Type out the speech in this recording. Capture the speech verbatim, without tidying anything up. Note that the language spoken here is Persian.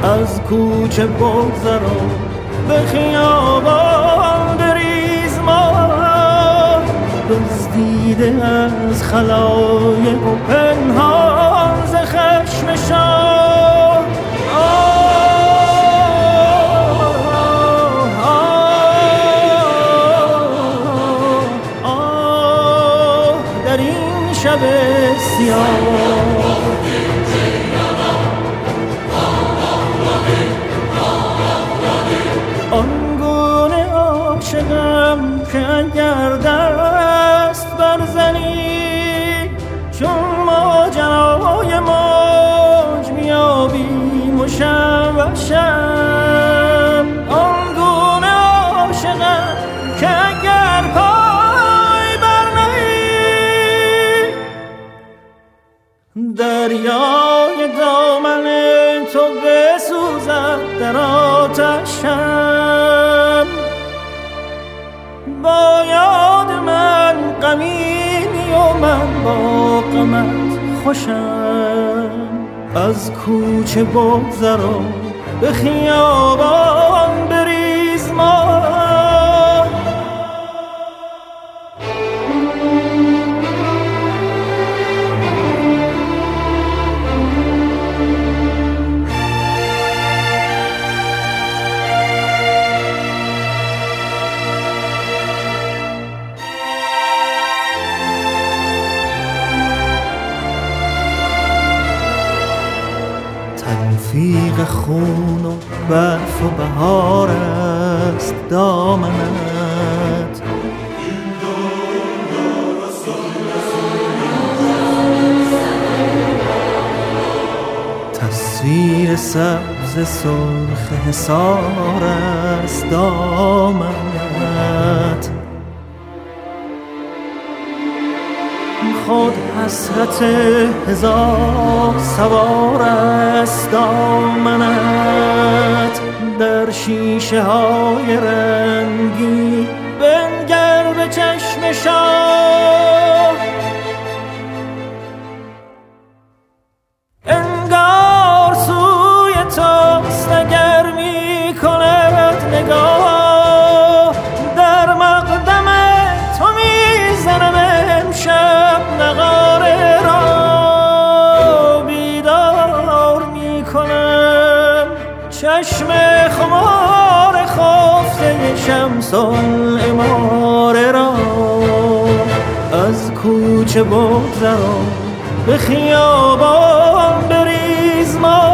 از کوچه بگذرم به خیابان بریز ما، دزدیده از خلایق و پنهان ز خشم شاه. آه در این شب سیاه آنگونه عاشقم که اگر دست برزنی چون ماجرای موج میابیم و شب و شب. آنگونه عاشقم که اگر پای برنهی دریای دامن تو بسوزد در آتشم. با یاد من غمیمی و من با غمت خوشم. از کوچه بگذرم به خیابان بریز ما. تلفیق خون و برف و بهار است دامنت. تصویر سبز سرخ حصار است دامنت. خود حسرت هزار سوار است دامنت. در شیشه های رنگی بنگر به چشم شاه. انگار سوی توست اگر می کند نگاه. در مقدم تو می زنم امشب نغاره را. بیدار می کنم چشم خمار خفته شمس العماره را. از کوچه بگذرم به خیابان بریز ما.